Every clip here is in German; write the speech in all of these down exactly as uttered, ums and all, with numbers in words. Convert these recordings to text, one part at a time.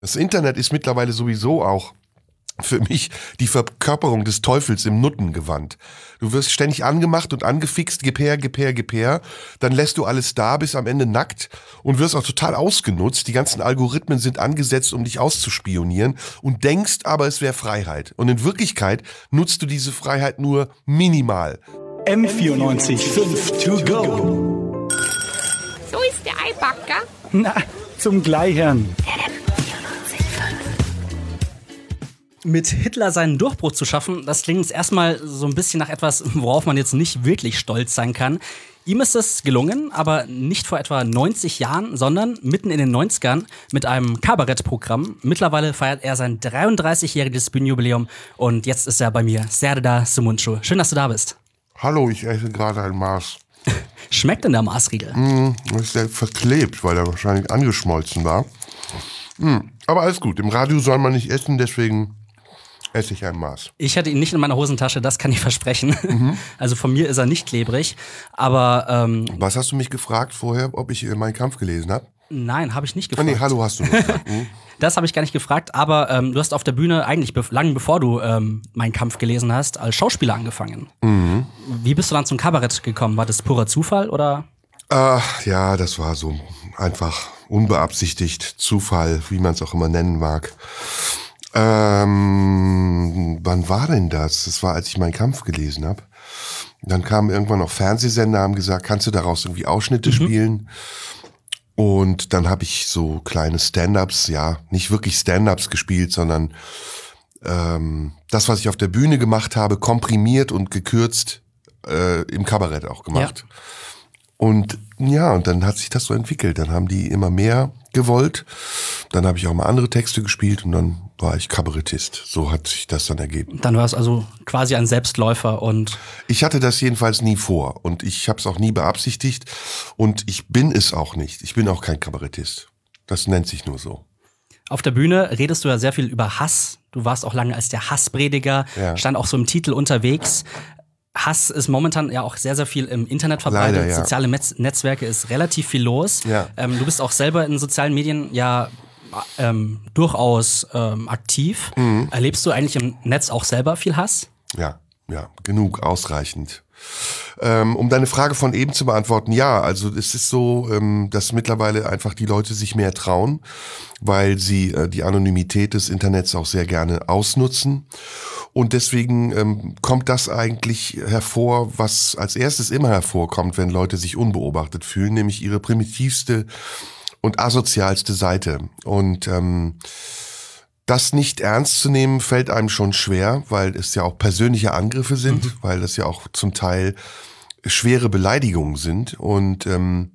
Das Internet ist mittlerweile sowieso auch für mich die Verkörperung des Teufels im Nuttengewand. Du wirst ständig angemacht und angefixt, gib her, gib her, gib her. Dann lässt du alles da, bist am Ende nackt und wirst auch total ausgenutzt. Die ganzen Algorithmen sind angesetzt, um dich auszuspionieren und denkst aber, es wäre Freiheit. Und in Wirklichkeit nutzt du diese Freiheit nur minimal. M vierundneunzig Komma fünf to go. So ist der Eibacker. Na, zum Gleichern. Mit Hitler seinen Durchbruch zu schaffen, das klingt jetzt erstmal so ein bisschen nach etwas, worauf man jetzt nicht wirklich stolz sein kann. Ihm ist es gelungen, aber nicht vor etwa neunzig Jahren, sondern mitten in den neunzigern mit einem Kabarettprogramm. Mittlerweile feiert er sein dreiunddreißigjähriges Bühnenjubiläum und jetzt ist er bei mir, Serdar Somuncu. Schön, dass du da bist. Hallo, ich esse gerade ein Maß. Schmeckt denn der Maßriegel? Mm, ist der verklebt, weil er wahrscheinlich angeschmolzen war. Mm, aber alles gut, im Radio soll man nicht essen, deswegen esse ich ein Maß. Ich hatte ihn nicht in meiner Hosentasche, das kann ich versprechen. Mhm. Also von mir ist er nicht klebrig, aber... Ähm, Was hast du mich gefragt vorher, ob ich Mein Kampf gelesen habe? Nein, habe ich nicht gefragt. Oh nee, hallo hast du gefragt. Hm? Das habe ich gar nicht gefragt, aber ähm, du hast auf der Bühne eigentlich be- lang bevor du ähm, Mein Kampf gelesen hast, als Schauspieler angefangen. Mhm. Wie bist du dann zum Kabarett gekommen? War das purer Zufall oder? Ach, ja, das war so einfach unbeabsichtigt, Zufall, wie man es auch immer nennen mag. Ähm, wann war denn das? Das war, als ich Mein Kampf gelesen habe. Dann kamen irgendwann noch Fernsehsender, haben gesagt, kannst du daraus irgendwie Ausschnitte mhm. spielen? Und dann habe ich so kleine Stand-ups, ja, nicht wirklich Stand-ups gespielt, sondern ähm, das, was ich auf der Bühne gemacht habe, komprimiert und gekürzt äh, im Kabarett auch gemacht. Ja. Und ja, und dann hat sich das so entwickelt. Dann haben die immer mehr gewollt. Dann habe ich auch mal andere Texte gespielt und dann war ich Kabarettist. So hat sich das dann ergeben. Dann war es also quasi ein Selbstläufer und... Ich hatte das jedenfalls nie vor und ich habe es auch nie beabsichtigt und ich bin es auch nicht. Ich bin auch kein Kabarettist. Das nennt sich nur so. Auf der Bühne redest du ja sehr viel über Hass. Du warst auch lange als der Hassprediger, ja. Stand auch so im Titel unterwegs. Hass ist momentan ja auch sehr, sehr viel im Internet verbreitet. Leider, ja. Soziale Netz- Netzwerke ist relativ viel los. Ja. Ähm, du bist auch selber in sozialen Medien ja ähm, durchaus ähm, aktiv. Mhm. Erlebst du eigentlich im Netz auch selber viel Hass? Ja, ja, genug, ausreichend. Ähm, um deine Frage von eben zu beantworten, ja, also es ist so, ähm, dass mittlerweile einfach die Leute sich mehr trauen, weil sie äh, die Anonymität des Internets auch sehr gerne ausnutzen. Und deswegen ähm, kommt das eigentlich hervor, was als erstes immer hervorkommt, wenn Leute sich unbeobachtet fühlen, nämlich ihre primitivste und asozialste Seite. Und ähm, das nicht ernst zu nehmen, fällt einem schon schwer, weil es ja auch persönliche Angriffe sind, mhm. weil das ja auch zum Teil schwere Beleidigungen sind. Und ähm,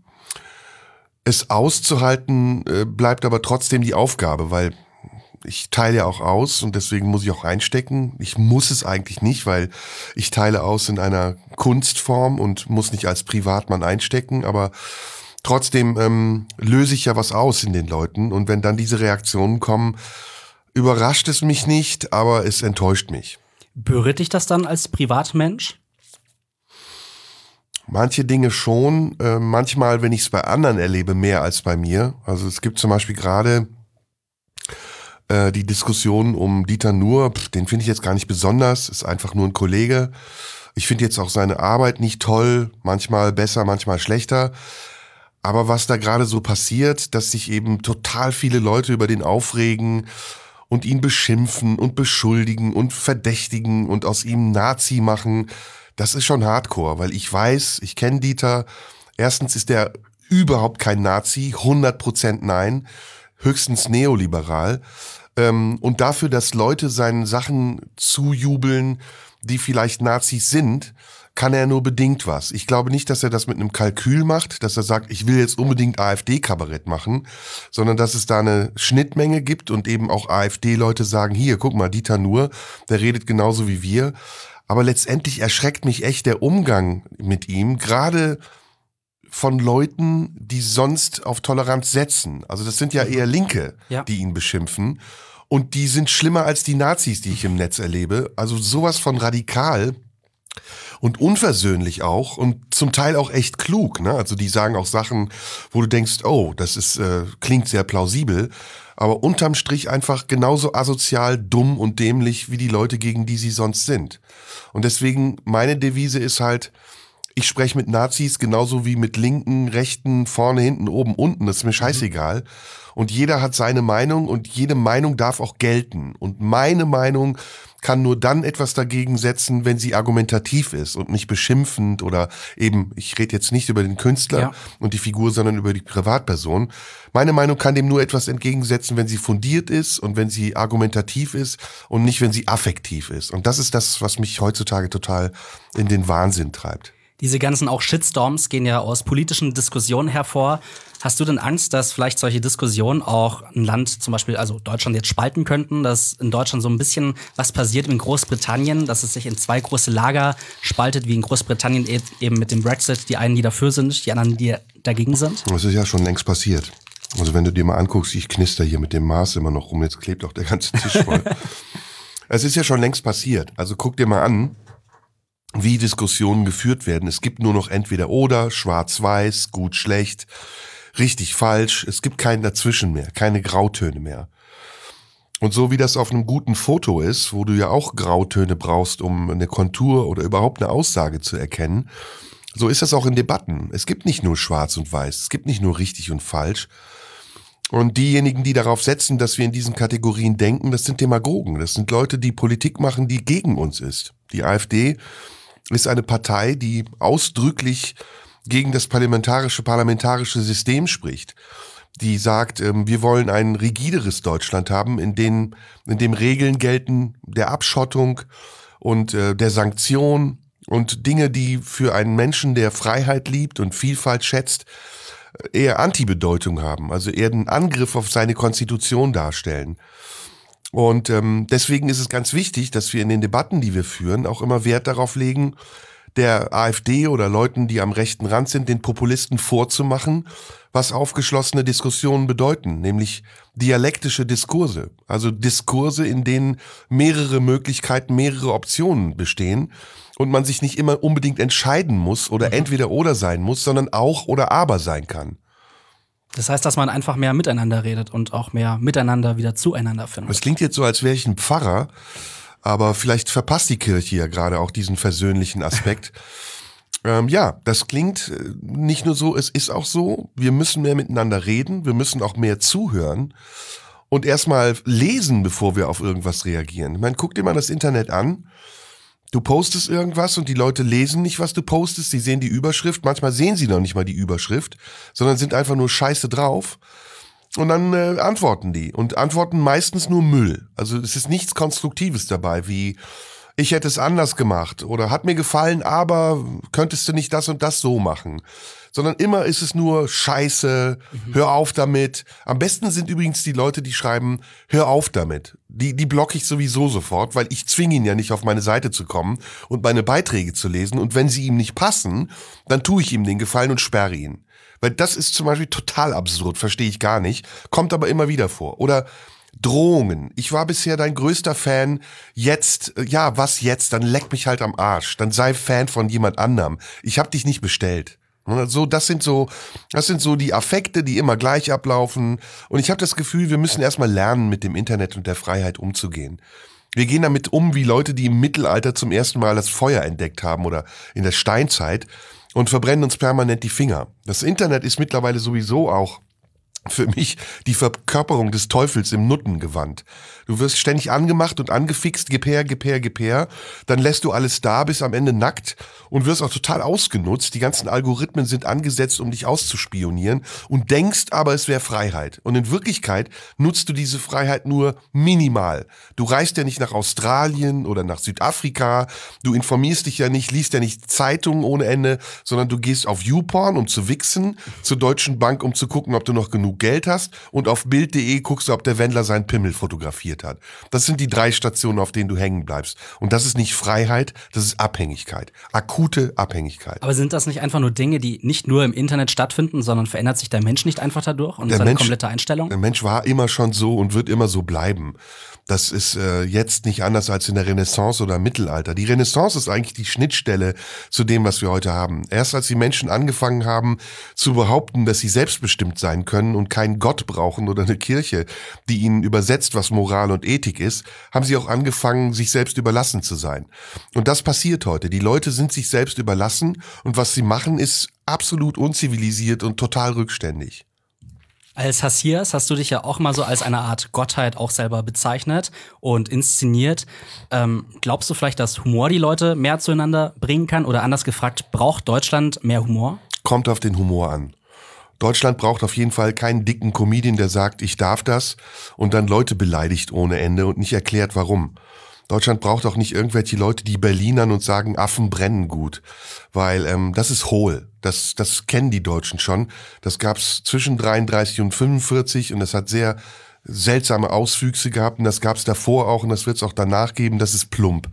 es auszuhalten, äh, bleibt aber trotzdem die Aufgabe, weil ich teile ja auch aus und deswegen muss ich auch reinstecken. Ich muss es eigentlich nicht, weil ich teile aus in einer Kunstform und muss nicht als Privatmann einstecken, aber trotzdem ähm, löse ich ja was aus in den Leuten und wenn dann diese Reaktionen kommen, überrascht es mich nicht, aber es enttäuscht mich. Berührt dich das dann als Privatmensch? Manche Dinge schon, äh, manchmal, wenn ich es bei anderen erlebe, mehr als bei mir. Also es gibt zum Beispiel gerade äh, die Diskussion um Dieter Nuhr, pf, den finde ich jetzt gar nicht besonders, ist einfach nur ein Kollege. Ich finde jetzt auch seine Arbeit nicht toll, manchmal besser, manchmal schlechter. Aber was da gerade so passiert, dass sich eben total viele Leute über den aufregen und ihn beschimpfen und beschuldigen und verdächtigen und aus ihm Nazi machen, das ist schon Hardcore, weil ich weiß, ich kenne Dieter, erstens ist er überhaupt kein Nazi, hundert Prozent nein, höchstens neoliberal. Und dafür, dass Leute seinen Sachen zujubeln, die vielleicht Nazis sind, kann er nur bedingt was. Ich glaube nicht, dass er das mit einem Kalkül macht, dass er sagt, ich will jetzt unbedingt AfD-Kabarett machen, sondern dass es da eine Schnittmenge gibt und eben auch AfD-Leute sagen, hier, guck mal, Dieter Nuhr, der redet genauso wie wir. Aber letztendlich erschreckt mich echt der Umgang mit ihm, gerade von Leuten, die sonst auf Toleranz setzen. Also das sind ja eher Linke, ja. die ihn beschimpfen. Und die sind schlimmer als die Nazis, die ich im Netz erlebe. Also sowas von radikal und unversöhnlich auch und zum Teil auch echt klug. Ne? Also die sagen auch Sachen, wo du denkst, oh, das ist äh, klingt sehr plausibel. aber unterm Strich einfach genauso asozial, dumm und dämlich wie die Leute, gegen die sie sonst sind. Und deswegen, meine Devise ist halt, ich spreche mit Nazis genauso wie mit Linken, Rechten, vorne, hinten, oben, unten, das ist mir scheißegal. Und jeder hat seine Meinung und jede Meinung darf auch gelten. Und meine Meinung kann nur dann etwas dagegen setzen, wenn sie argumentativ ist und nicht beschimpfend oder eben, ich rede jetzt nicht über den Künstler ja. und die Figur, sondern über die Privatperson. Meine Meinung kann dem nur etwas entgegensetzen, wenn sie fundiert ist und wenn sie argumentativ ist und nicht, wenn sie affektiv ist. Und das ist das, was mich heutzutage total in den Wahnsinn treibt. Diese ganzen auch Shitstorms gehen ja aus politischen Diskussionen hervor. Hast du denn Angst, dass vielleicht solche Diskussionen auch ein Land, zum Beispiel also Deutschland, jetzt spalten könnten? Dass in Deutschland so ein bisschen was passiert in Großbritannien, dass es sich in zwei große Lager spaltet, wie in Großbritannien eben mit dem Brexit, die einen, die dafür sind, die anderen, die dagegen sind? Das ist ja schon längst passiert. Also wenn du dir mal anguckst, ich knister hier mit dem Maß immer noch rum, jetzt klebt auch der ganze Tisch voll. Es ist ja schon längst passiert. Also guck dir mal an, wie Diskussionen geführt werden. Es gibt nur noch entweder oder, schwarz-weiß, gut, schlecht, richtig, falsch. Es gibt kein Dazwischen mehr, keine Grautöne mehr. Und so wie das auf einem guten Foto ist, wo du ja auch Grautöne brauchst, um eine Kontur oder überhaupt eine Aussage zu erkennen, so ist das auch in Debatten. Es gibt nicht nur schwarz und weiß, es gibt nicht nur richtig und falsch. Und diejenigen, die darauf setzen, dass wir in diesen Kategorien denken, das sind Demagogen. Das sind Leute, die Politik machen, die gegen uns ist. Die AfD ist eine Partei, die ausdrücklich gegen das parlamentarische parlamentarische System spricht. Die sagt, wir wollen ein rigideres Deutschland haben, in dem, in dem Regeln gelten der Abschottung und der Sanktion und Dinge, die für einen Menschen, der Freiheit liebt und Vielfalt schätzt, eher Antibedeutung haben, also eher einen Angriff auf seine Konstitution darstellen. Und ähm, deswegen ist es ganz wichtig, dass wir in den Debatten, die wir führen, auch immer Wert darauf legen, der AfD oder Leuten, die am rechten Rand sind, den Populisten vorzumachen, was aufgeschlossene Diskussionen bedeuten, nämlich dialektische Diskurse, also Diskurse, in denen mehrere Möglichkeiten, mehrere Optionen bestehen und man sich nicht immer unbedingt entscheiden muss oder entweder oder sein muss, sondern auch oder aber sein kann. Das heißt, dass man einfach mehr miteinander redet und auch mehr miteinander wieder zueinander findet. Es klingt jetzt so, als wäre ich ein Pfarrer, aber vielleicht verpasst die Kirche ja gerade auch diesen versöhnlichen Aspekt. ähm, ja, das klingt nicht nur so, es ist auch so, wir müssen mehr miteinander reden, wir müssen auch mehr zuhören und erstmal lesen, bevor wir auf irgendwas reagieren. Ich meine, guck dir mal das Internet an. Du postest irgendwas und die Leute lesen nicht, was du postest, sie sehen die Überschrift, manchmal sehen sie noch nicht mal die Überschrift, sondern sind einfach nur scheiße drauf und dann äh, antworten die und antworten meistens nur Müll. Also es ist nichts Konstruktives dabei, wie ich hätte es anders gemacht oder hat mir gefallen, aber könntest du nicht das und das so machen. Sondern immer ist es nur Scheiße, mhm. hör auf damit. Am besten sind übrigens die Leute, die schreiben, hör auf damit. Die, die blocke ich sowieso sofort, weil ich zwinge ihn ja nicht auf meine Seite zu kommen und meine Beiträge zu lesen. Und wenn sie ihm nicht passen, dann tue ich ihm den Gefallen und sperre ihn. Weil das ist zum Beispiel total absurd, verstehe ich gar nicht, kommt aber immer wieder vor. Oder Drohungen. Ich war bisher dein größter Fan. Jetzt, ja, was jetzt? Dann leck mich halt am Arsch. Dann sei Fan von jemand anderem. Ich hab dich nicht bestellt. So, das sind so, das sind so die Affekte, die immer gleich ablaufen. Und ich habe das Gefühl, wir müssen erstmal lernen, mit dem Internet und der Freiheit umzugehen. Wir gehen damit um wie Leute, die im Mittelalter zum ersten Mal das Feuer entdeckt haben oder in der Steinzeit und verbrennen uns permanent die Finger. Das Internet ist mittlerweile sowieso auch für mich die Verkörperung des Teufels im Nuttengewand. Du wirst ständig angemacht und angefixt, gib her, gib her, gib her. Dann lässt du alles da, bist am Ende nackt und wirst auch total ausgenutzt. Die ganzen Algorithmen sind angesetzt, um dich auszuspionieren und denkst aber, es wäre Freiheit. Und in Wirklichkeit nutzt du diese Freiheit nur minimal. Du reist ja nicht nach Australien oder nach Südafrika. Du informierst dich ja nicht, liest ja nicht Zeitungen ohne Ende, sondern du gehst auf YouPorn, um zu wichsen, zur Deutschen Bank, um zu gucken, ob du noch genug Geld hast und auf Bild punkt de guckst du, ob der Wendler seinen Pimmel fotografiert hat. Das sind die drei Stationen, auf denen du hängen bleibst. Und das ist nicht Freiheit, das ist Abhängigkeit. Akute Abhängigkeit. Aber sind das nicht einfach nur Dinge, die nicht nur im Internet stattfinden, sondern verändert sich der Mensch nicht einfach dadurch und der seine Mensch, komplette Einstellung? Der Mensch war immer schon so und wird immer so bleiben. Das ist äh, jetzt nicht anders als in der Renaissance oder Mittelalter. Die Renaissance ist eigentlich die Schnittstelle zu dem, was wir heute haben. Erst als die Menschen angefangen haben zu behaupten, dass sie selbstbestimmt sein können und und keinen Gott brauchen oder eine Kirche, die ihnen übersetzt, was Moral und Ethik ist, haben sie auch angefangen, sich selbst überlassen zu sein. Und das passiert heute. Die Leute sind sich selbst überlassen und was sie machen, ist absolut unzivilisiert und total rückständig. Als Hassias hast du dich ja auch mal so als eine Art Gottheit auch selber bezeichnet und inszeniert. Ähm, glaubst du vielleicht, dass Humor die Leute mehr zueinander bringen kann? Oder anders gefragt, braucht Deutschland mehr Humor? Kommt auf den Humor an. Deutschland braucht auf jeden Fall keinen dicken Comedian, der sagt, ich darf das und dann Leute beleidigt ohne Ende und nicht erklärt, warum. Deutschland braucht auch nicht irgendwelche Leute, die Berlinern und sagen, Affen brennen gut, weil ähm, das ist hohl. Das, das kennen die Deutschen schon. Das gab's zwischen dreiunddreißig und fünfundvierzig und das hat sehr seltsame Auswüchse gehabt und das gab's davor auch und das wird's auch danach geben. Das ist plump.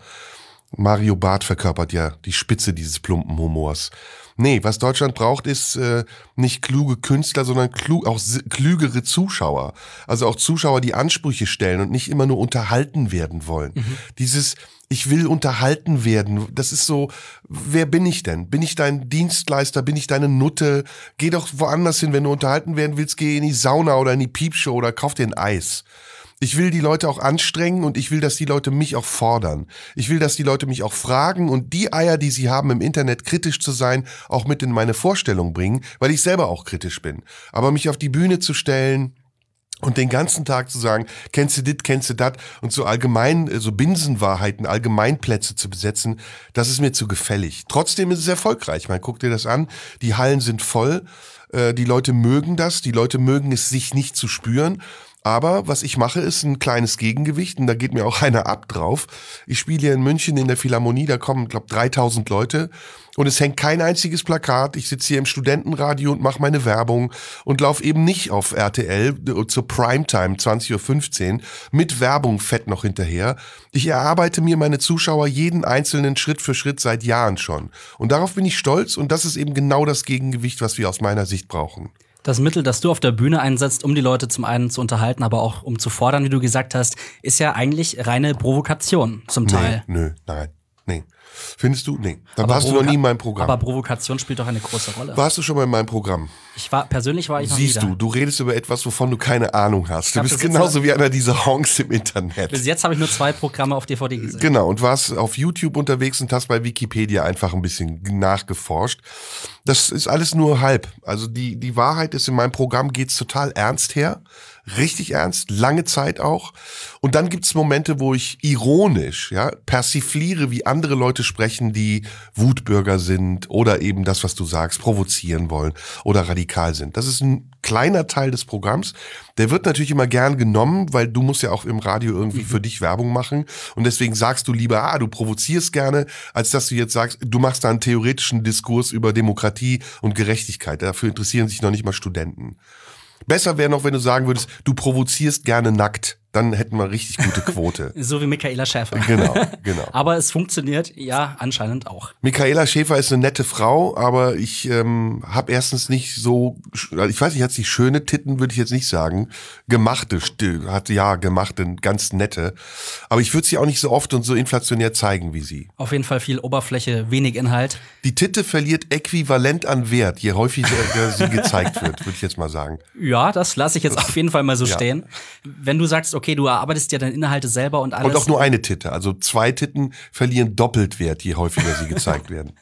Mario Barth verkörpert ja die Spitze dieses plumpen Humors. Nee, was Deutschland braucht, ist äh, nicht kluge Künstler, sondern klug, auch klügere Zuschauer. Also auch Zuschauer, die Ansprüche stellen und nicht immer nur unterhalten werden wollen. Mhm. Dieses, ich will unterhalten werden, das ist so, wer bin ich denn? Bin ich dein Dienstleister? Bin ich deine Nutte? Geh doch woanders hin, wenn du unterhalten werden willst, geh in die Sauna oder in die Piepshow oder kauf dir ein Eis. Ich will die Leute auch anstrengen und ich will, dass die Leute mich auch fordern. Ich will, dass die Leute mich auch fragen und die Eier, die sie haben, im Internet kritisch zu sein, auch mit in meine Vorstellung bringen, weil ich selber auch kritisch bin. Aber mich auf die Bühne zu stellen und den ganzen Tag zu sagen, kennst du dit, kennst du dat und so allgemein, so Binsenwahrheiten, Allgemeinplätze zu besetzen, das ist mir zu gefällig. Trotzdem ist es erfolgreich. Man guckt dir das an, die Hallen sind voll, äh, die Leute mögen das, die Leute mögen es, sich nicht zu spüren. Aber was ich mache, ist ein kleines Gegengewicht und da geht mir auch einer ab drauf. Ich spiele hier in München in der Philharmonie, da kommen, glaube ich, dreitausend Leute und es hängt kein einziges Plakat. Ich sitze hier im Studentenradio und mache meine Werbung und laufe eben nicht auf R T L zur Primetime zwanzig Uhr fünfzehn mit Werbung fett noch hinterher. Ich erarbeite mir meine Zuschauer jeden einzelnen Schritt für Schritt seit Jahren schon. Und darauf bin ich stolz und das ist eben genau das Gegengewicht, was wir aus meiner Sicht brauchen. Das Mittel, das du auf der Bühne einsetzt, um die Leute zum einen zu unterhalten, aber auch um zu fordern, wie du gesagt hast, ist ja eigentlich reine Provokation zum Teil. Nee, nö, nein, nee. Findest du? Nee. Dann warst du noch nie in meinem Programm. Aber Provokation spielt doch eine große Rolle. Warst du schon mal in meinem Programm? Ich war, persönlich war ich noch Siehst nie da. du, du redest über etwas, wovon du keine Ahnung hast. Du bist genauso wie einer dieser Honks im Internet. Bis jetzt habe ich nur zwei Programme auf D V D gesehen. Genau, und warst auf YouTube unterwegs und hast bei Wikipedia einfach ein bisschen nachgeforscht. Das ist alles nur halb. Also die, die Wahrheit ist, in meinem Programm geht's total ernst her. Richtig ernst, lange Zeit auch. Und dann gibt's Momente, wo ich ironisch, ja, persifliere, wie andere Leute sprechen, die Wutbürger sind oder eben das, was du sagst, provozieren wollen oder radikal sind. Das ist ein kleiner Teil des Programms. Der wird natürlich immer gern genommen, weil du musst ja auch im Radio irgendwie für dich Werbung machen. Und deswegen sagst du lieber, ah, du provozierst gerne, als dass du jetzt sagst, du machst da einen theoretischen Diskurs über Demokratie und Gerechtigkeit. Dafür interessieren sich noch nicht mal Studenten. Besser wäre noch, wenn du sagen würdest, du provozierst gerne nackt. Dann hätten wir richtig gute Quote. So wie Michaela Schäfer. Genau, genau. Aber es funktioniert ja anscheinend auch. Michaela Schäfer ist eine nette Frau, aber ich ähm, habe erstens nicht so, ich weiß nicht, hat sie schöne Titten, würde ich jetzt nicht sagen. Gemachte, hat ja gemachte, ganz nette. Aber ich würde sie auch nicht so oft und so inflationär zeigen wie sie. Auf jeden Fall viel Oberfläche, wenig Inhalt. Die Titte verliert äquivalent an Wert, je häufiger sie gezeigt wird, würde ich jetzt mal sagen. Ja, das lasse ich jetzt auf jeden Fall mal so ja. stehen. Wenn du sagst, okay, du erarbeitest dir deine Inhalte selber und alles. Und auch nur eine Titte. Also zwei Titten verlieren doppelt Wert, je häufiger sie gezeigt werden.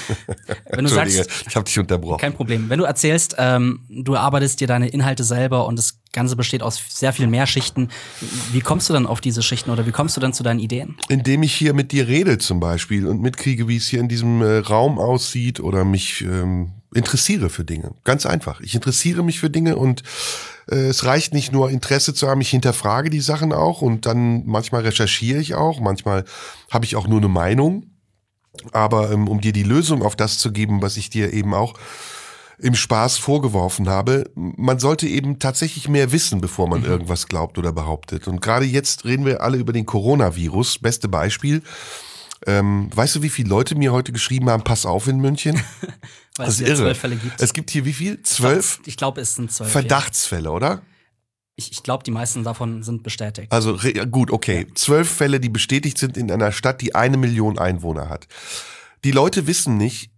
Wenn du sagst, ich habe dich unterbrochen. Kein Problem. Wenn du erzählst, ähm, du erarbeitest dir deine Inhalte selber und das Ganze besteht aus sehr viel mehr Schichten, wie kommst du dann auf diese Schichten oder wie kommst du dann zu deinen Ideen? Indem ich hier mit dir rede zum Beispiel und mitkriege, wie es hier in diesem äh, Raum aussieht oder mich ähm, interessiere für Dinge. Ganz einfach. Ich interessiere mich für Dinge und äh, es reicht nicht nur Interesse zu haben, ich hinterfrage die Sachen auch und dann manchmal recherchiere ich auch, manchmal habe ich auch nur eine Meinung. Aber ähm, um dir die Lösung auf das zu geben, was ich dir eben auch im Spaß vorgeworfen habe, man sollte eben tatsächlich mehr wissen, bevor man mhm. irgendwas glaubt oder behauptet. Und gerade jetzt reden wir alle über den Coronavirus. Beste Beispiel. Ähm, weißt du, wie viele Leute mir heute geschrieben haben, pass auf in München? Weil es ja zwölf Fälle gibt. Es gibt hier wie viel? Zwölf? Ich glaube, es sind zwölf. Verdachtsfälle, ja. Oder? Ich, ich glaube, die meisten davon sind bestätigt. Also gut, okay. Zwölf Fälle, die bestätigt sind in einer Stadt, die eine Million Einwohner hat. Die Leute wissen nicht,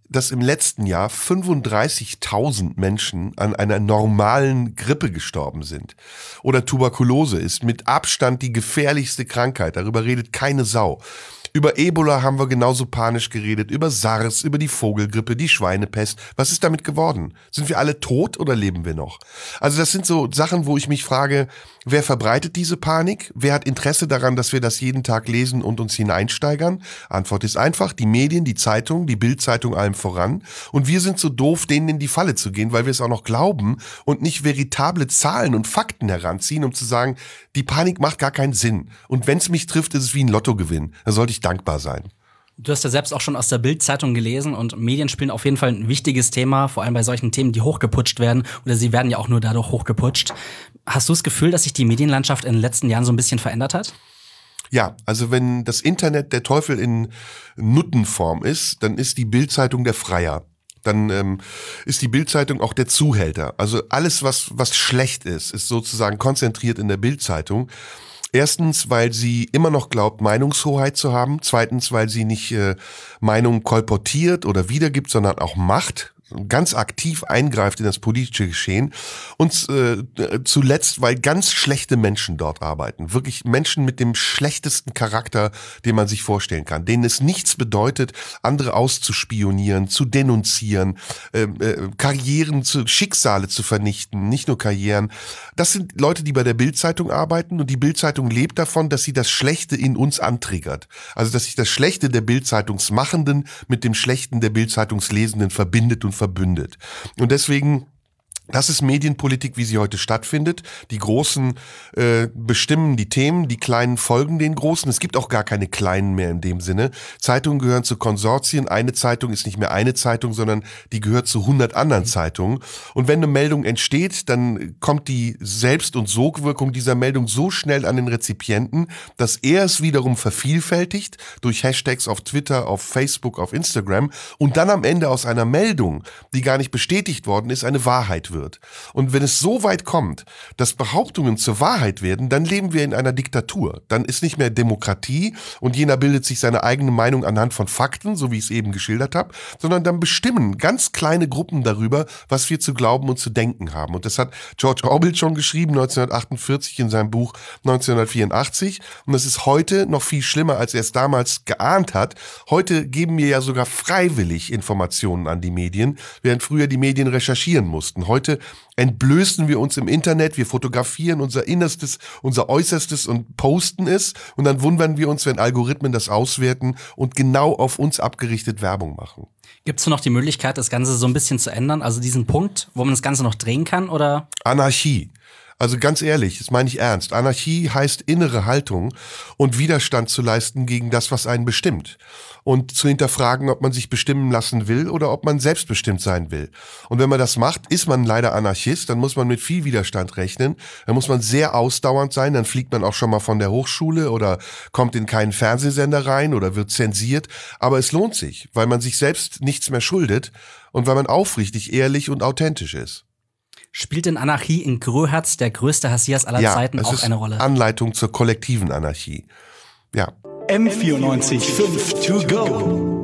dass im letzten Jahr fünfunddreißigtausend Menschen an einer normalen Grippe gestorben sind. Oder Tuberkulose ist mit Abstand die gefährlichste Krankheit. Darüber redet keine Sau. Über Ebola haben wir genauso panisch geredet, über SARS, über die Vogelgrippe, die Schweinepest. Was ist damit geworden? Sind wir alle tot oder leben wir noch? Also das sind so Sachen, wo ich mich frage, wer verbreitet diese Panik? Wer hat Interesse daran, dass wir das jeden Tag lesen und uns hineinsteigern? Antwort ist einfach, die Medien, die Zeitung, die Bild-Zeitung allem voran. Und wir sind so doof, denen in die Falle zu gehen, weil wir es auch noch glauben und nicht veritable Zahlen und Fakten heranziehen, um zu sagen, die Panik macht gar keinen Sinn. Und wenn es mich trifft, ist es wie ein Lottogewinn. Da sollte ich dankbar sein. Du hast ja selbst auch schon aus der Bild-Zeitung gelesen und Medien spielen auf jeden Fall ein wichtiges Thema, vor allem bei solchen Themen, die hochgeputscht werden oder sie werden ja auch nur dadurch hochgeputscht. Hast du das Gefühl, dass sich die Medienlandschaft in den letzten Jahren so ein bisschen verändert hat? Ja, also wenn das Internet der Teufel in Nuttenform ist, dann ist die Bild-Zeitung der Freier. Dann ähm, ist die Bild-Zeitung auch der Zuhälter. Also alles, was was schlecht ist, ist sozusagen konzentriert in der Bild-Zeitung. Erstens, weil sie immer noch glaubt, Meinungshoheit zu haben. Zweitens, weil sie nicht äh, Meinung kolportiert oder wiedergibt, sondern auch macht. Ganz aktiv eingreift in das politische Geschehen und äh, zuletzt, weil ganz schlechte Menschen dort arbeiten, wirklich Menschen mit dem schlechtesten Charakter, den man sich vorstellen kann, denen es nichts bedeutet, andere auszuspionieren, zu denunzieren, äh, äh, Karrieren, zu, Schicksale zu vernichten, nicht nur Karrieren. Das sind Leute, die bei der Bild-Zeitung arbeiten und die Bild-Zeitung lebt davon, dass sie das Schlechte in uns antriggert. Also, dass sich das Schlechte der Bild-Zeitungsmachenden mit dem Schlechten der Bild-Zeitungslesenden verbindet und verbündet. Und deswegen, das ist Medienpolitik, wie sie heute stattfindet. Die Großen äh, bestimmen die Themen, die Kleinen folgen den Großen. Es gibt auch gar keine Kleinen mehr in dem Sinne. Zeitungen gehören zu Konsortien. Eine Zeitung ist nicht mehr eine Zeitung, sondern die gehört zu hundert anderen Zeitungen. Und wenn eine Meldung entsteht, dann kommt die Selbst- und Sogwirkung dieser Meldung so schnell an den Rezipienten, dass er es wiederum vervielfältigt durch Hashtags auf Twitter, auf Facebook, auf Instagram und dann am Ende aus einer Meldung, die gar nicht bestätigt worden ist, eine Wahrheit wird. Wird. Und wenn es so weit kommt, dass Behauptungen zur Wahrheit werden, dann leben wir in einer Diktatur. Dann ist nicht mehr Demokratie und jener bildet sich seine eigene Meinung anhand von Fakten, so wie ich es eben geschildert habe, sondern dann bestimmen ganz kleine Gruppen darüber, was wir zu glauben und zu denken haben. Und das hat George Orwell schon geschrieben, neunzehnhundertachtundvierzig in seinem Buch neunzehnhundertvierundachtzig. Und das ist heute noch viel schlimmer, als er es damals geahnt hat. Heute geben wir ja sogar freiwillig Informationen an die Medien, während früher die Medien recherchieren mussten. Heute entblößen wir uns im Internet, wir fotografieren unser Innerstes, unser Äußerstes und posten es und dann wundern wir uns, wenn Algorithmen das auswerten und genau auf uns abgerichtet Werbung machen. Gibt es noch die Möglichkeit, das Ganze so ein bisschen zu ändern, also diesen Punkt, wo man das Ganze noch drehen kann, oder? Anarchie. Also ganz ehrlich, das meine ich ernst. Anarchie heißt innere Haltung und Widerstand zu leisten gegen das, was einen bestimmt. Und zu hinterfragen, ob man sich bestimmen lassen will oder ob man selbstbestimmt sein will. Und wenn man das macht, ist man leider Anarchist, dann muss man mit viel Widerstand rechnen. Dann muss man sehr ausdauernd sein, dann fliegt man auch schon mal von der Hochschule oder kommt in keinen Fernsehsender rein oder wird zensiert. Aber es lohnt sich, weil man sich selbst nichts mehr schuldet und weil man aufrichtig, ehrlich und authentisch ist. Spielt in Anarchie in Gröherz, der größte Hassias aller ja, Zeiten, auch eine Rolle? Anleitung zur kollektiven Anarchie. Ja. M vierundneunzig Komma fünf to go.